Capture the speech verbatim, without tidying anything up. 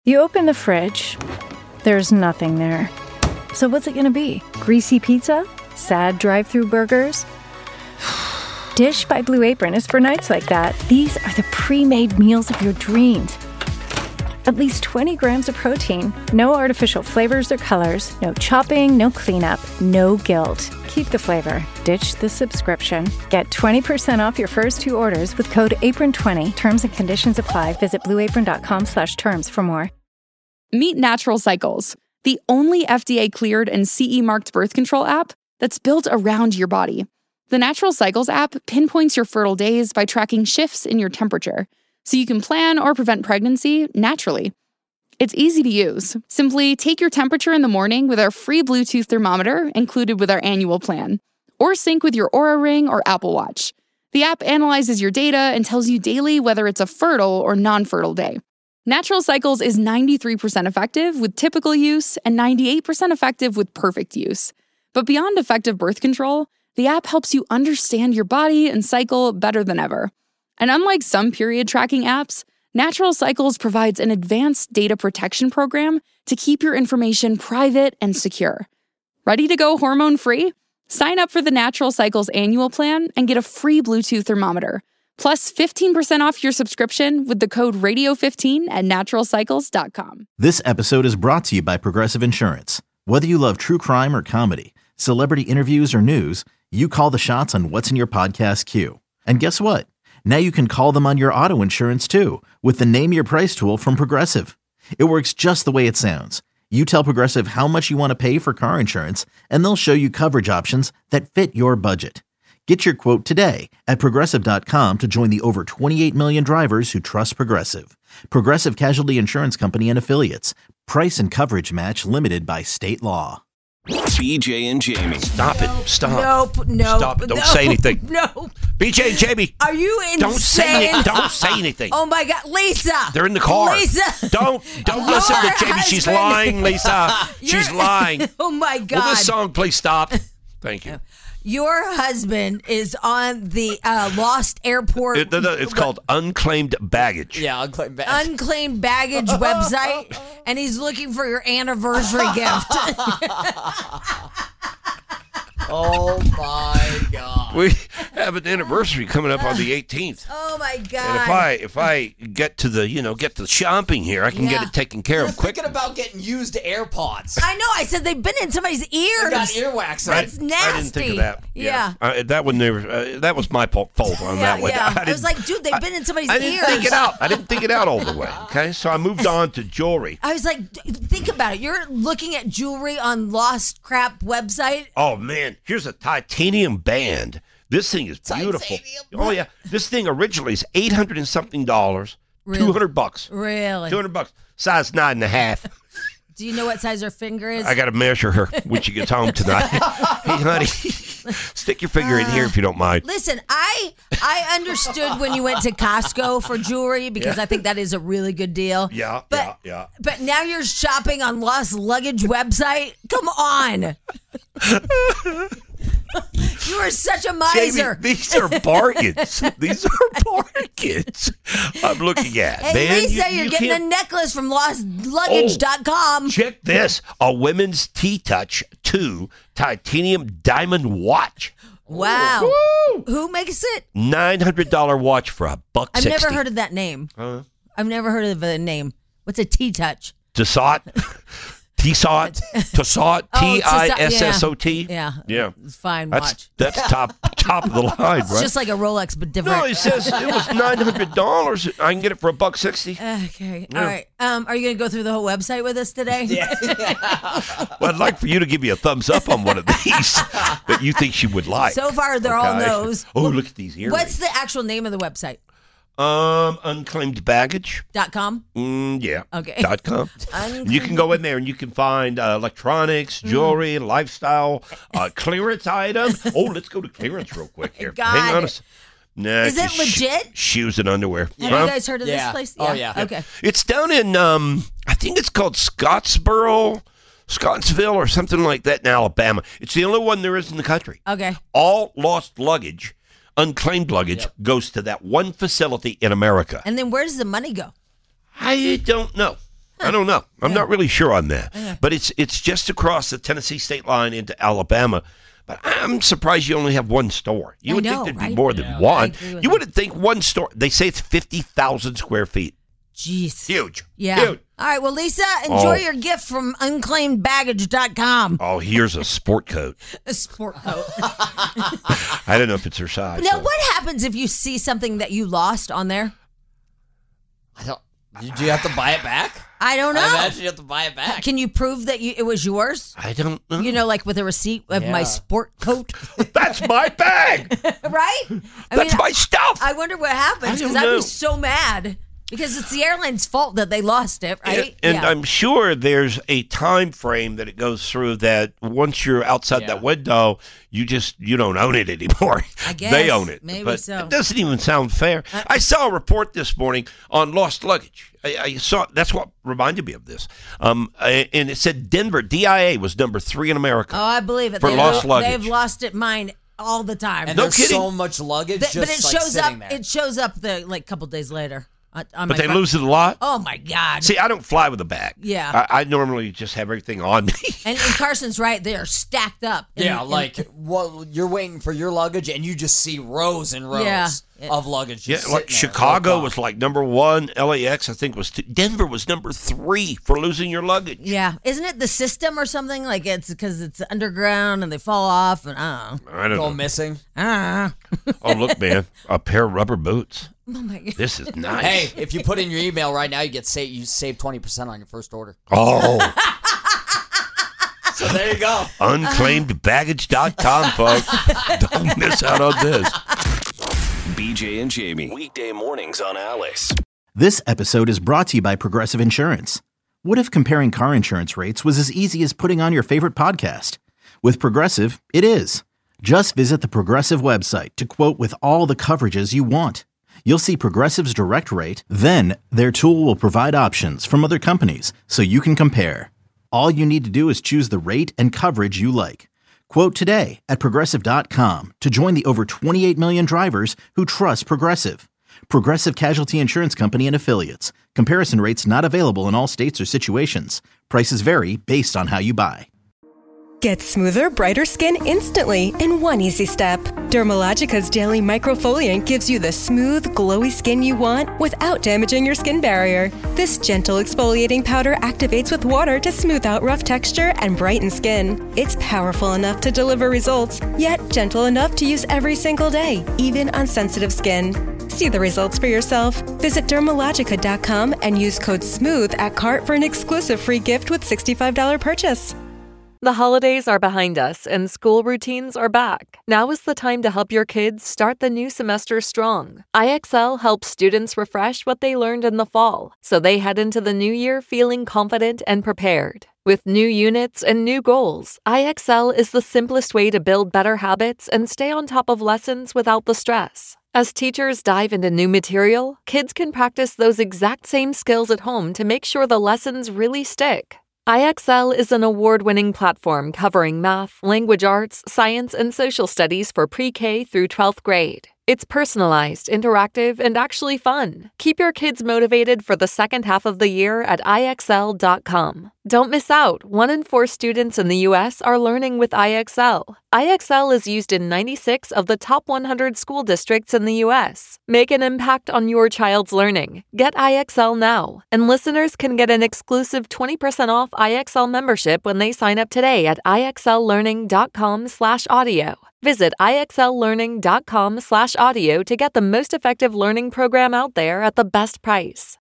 You open the fridge, there's nothing there. So what's it gonna be? Greasy pizza? Sad drive-thru burgers? Dish by Blue Apron is for nights like that. These are the pre-made meals of your dreams. At least twenty grams of protein, no artificial flavors or colors, no chopping, no cleanup, no guilt. Keep the flavor. Ditch the subscription. Get twenty percent off your first two orders with code apron twenty. Terms and conditions apply. Visit blueapron.com slash terms for more. Meet Natural Cycles, the only F D A-cleared and C E-marked birth control app that's built around your body. The Natural Cycles app pinpoints your fertile days by tracking shifts in your temperature, so you can plan or prevent pregnancy naturally. It's easy to use. Simply take your temperature in the morning with our free Bluetooth thermometer included with our annual plan, or sync with your Oura Ring or Apple Watch. The app analyzes your data and tells you daily whether it's a fertile or non-fertile day. Natural Cycles is ninety-three percent effective with typical use and ninety-eight percent effective with perfect use. But beyond effective birth control, the app helps you understand your body and cycle better than ever. And unlike some period tracking apps, Natural Cycles provides an advanced data protection program to keep your information private and secure. Ready to go hormone-free? Sign up for the Natural Cycles annual plan and get a free Bluetooth thermometer, plus fifteen percent off your subscription with the code radio fifteen at natural cycles dot com. This episode is brought to you by Progressive Insurance. Whether you love true crime or comedy, celebrity interviews or news, you call the shots on what's in your podcast queue. And guess what? Now you can call them on your auto insurance too with the Name Your Price tool from Progressive. It works just the way it sounds. You tell Progressive how much you want to pay for car insurance, and they'll show you coverage options that fit your budget. Get your quote today at progressive dot com to join the over twenty-eight million drivers who trust Progressive. Progressive Casualty Insurance Company and Affiliates. Price and coverage match limited by state law. B J and Jamie. Stop it. Stop. Nope. Nope. Stop it. Don't nope, say anything. No. B J and Jamie. Are you insane? Don't say it. Don't say anything. Oh my God, Lisa. They're in the car. Lisa. Don't don't Your listen to Jamie. She's husband. lying, Lisa. She's You're- lying. Oh my Will God. this song please stop? Thank you. Your husband is on the uh, Lost Airport. It- it- it's called Unclaimed Baggage. Yeah, unclaimed baggage. Unclaimed baggage website, and he's looking for your anniversary gift. Oh my God. We have an anniversary coming up on the eighteenth. Oh my God. And if I if I get to the you know get to the shopping here, I can get Yeah. it taken care You're of quick. thinking about getting used ears. I know. I said they've been in somebody's You ears. got earwax. I- That's I nasty. didn't think of that. Yeah. Uh, that one never. Uh, that was my fault on Yeah, that one. yeah. I, didn't- was like, dude, they've been in somebody's I didn't ears. think it out. I didn't think it out all the way. Okay, so I moved on to jewelry. I was like, d- think about it. You're looking at jewelry on Lost Crap website. Oh man, here's a titanium band. This thing is beautiful. Titanium? Oh yeah, this thing originally is eight hundred and something dollars. Really? Two hundred bucks. Really? Two hundred bucks. Size nine and a half. Do you know what size her finger is? I got to measure her when she gets home tonight. Hey, honey, stick your finger in here if you don't mind. Listen, I I understood when you went to Costco for jewelry because I think that is a really good deal. Yeah, but, yeah, yeah. But now you're shopping on Lost Luggage website? Come on. You are such a miser. Jamie, these are bargains. These are bargains. I'm looking at. Hey, Man, Lisa, you, you're you getting can't- a necklace from lost luggage dot com. Check this: a women's T-Touch two titanium diamond watch. Wow. Who makes it? Nine hundred dollar watch for a buck I've sixty. never heard of that name. Huh? I've never heard of the name. What's a T-Touch? Tissot. Tissot. Tissot. Oh, T I S S O T. Yeah. Yeah. It's a fine That's watch. that's top top of the line, right? It's just like a Rolex, but different. No, it says it was nine hundred dollars. I can get it for a buck sixty. Okay. Yeah. All right. Um, are you going to go through the whole website with us today? Yeah. Well, I'd like for you to give me a thumbs up on one of these that you think she would like. So far, they're all Okay. no's. Oh, look at these earrings. What's the actual name of the website? Um, unclaimed baggage. Dot com? Mm, yeah. Okay. Dot com. Unclaimed- You can go in there and you can find uh, electronics, jewelry, lifestyle, uh, clearance item. Oh, let's go to clearance real quick here. God. Hang on a s- Nah, Is it just legit? shoes and underwear. Have Huh? you guys heard of Yeah. this place? Oh, yeah. Okay. It's down in, um, I think it's called Scottsboro, Scottsville, or something like that in Alabama. It's the only one there is in the country. Okay. All lost luggage, unclaimed luggage, goes to that one facility in America. And then where does the money go? I don't know. I don't know. I'm not really sure on that. But it's it's just across the Tennessee state line into Alabama. But I'm surprised you only have one store. You I would know, think there'd right? be more than Yeah. I one. agree with You you. wouldn't think one store. They say it's fifty thousand square feet. Jeez. Huge. Yeah. Huge. All right. Well, Lisa, enjoy Oh. your gift from unclaimed baggage dot com. Oh, here's a sport coat. A sport coat. I don't know if it's her size. Now, so- what happens if you see something that you lost on there? I don't. Do you have to buy it back? I don't know. I imagine you have to buy it back. Can you prove that you, it was yours? I don't know. You know, like with a receipt of my Yeah. sport coat, That's my bag. right? I That's my stuff. I wonder what happens I don't because I'd know. be so mad because it's the airline's fault that they lost it, right? And, and yeah. I'm sure there's a time frame that it goes through that once you're outside Yeah. that window, you just you don't own it anymore. I guess. They own it. Maybe but so. It doesn't even sound fair. I saw a report this morning on lost luggage. I, I saw that's what reminded me of this. Um, I- and it said Denver D I A was number three in America. oh, I believe it. For They've, lost luggage. They've lost it mine all the time. and No there's kidding. so much luggage Th- just but it like shows sitting up. there. It shows up the like couple days later. On, on but my they front- lose it a lot. Oh my God! See, I don't fly with a bag. Yeah. I, I normally just have everything on me. and, and Carson's right; they are stacked up. in- yeah, in- like well, you're waiting for your luggage, and you just see rows and rows Yeah. of luggage. Yeah, Just like sitting there. Chicago Look was up. like number one. L A X, I think, was two. Denver was number three for losing your luggage. yeah, isn't it the system or something? Like it's because it's underground and they fall off and I don't know. I don't go know. missing. Ah. Oh, look, man, a pair of rubber boots. Oh my God! This is nice. Hey, if you put in your email right now, you get save you save twenty percent on your first order. Oh, So there you go. unclaimed baggage dot com, folks. Don't miss out on this. B J and Jamie. Weekday mornings on Alice. This episode is brought to you by Progressive Insurance. What if comparing car insurance rates was as easy as putting on your favorite podcast? With Progressive, it is. Just visit the Progressive website to quote with all the coverages you want. You'll see Progressive's direct rate, then their tool will provide options from other companies so you can compare. All you need to do is choose the rate and coverage you like. Quote today at progressive dot com to join the over twenty-eight million drivers who trust Progressive. Progressive Casualty Insurance Company and Affiliates. Comparison rates not available in all states or situations. Prices vary based on how you buy. Get smoother, brighter skin instantly in one easy step. Dermalogica's Daily Microfoliant gives you the smooth, glowy skin you want without damaging your skin barrier. This gentle exfoliating powder activates with water to smooth out rough texture and brighten skin. It's powerful enough to deliver results, yet gentle enough to use every single day, even on sensitive skin. See the results for yourself. Visit dermalogica dot com and use code SMOOTH at cart for an exclusive free gift with sixty-five dollars purchase. The holidays are behind us and school routines are back. Now is the time to help your kids start the new semester strong. I X L helps students refresh what they learned in the fall, so they head into the new year feeling confident and prepared. With new units and new goals, I X L is the simplest way to build better habits and stay on top of lessons without the stress. As teachers dive into new material, kids can practice those exact same skills at home to make sure the lessons really stick. I X L is an award-winning platform covering math, language arts, science, and social studies for pre-K through twelfth grade. It's personalized, interactive, and actually fun. Keep your kids motivated for the second half of the year at I X L dot com. Don't miss out. One in four students in the U S are learning with I X L. I X L is used in ninety-six of the top one hundred school districts in the U S. Make an impact on your child's learning. Get I X L now. And listeners can get an exclusive twenty percent off I X L membership when they sign up today at I X L learning dot com slash audio. Visit I X L learning dot com slash audio to get the most effective learning program out there at the best price.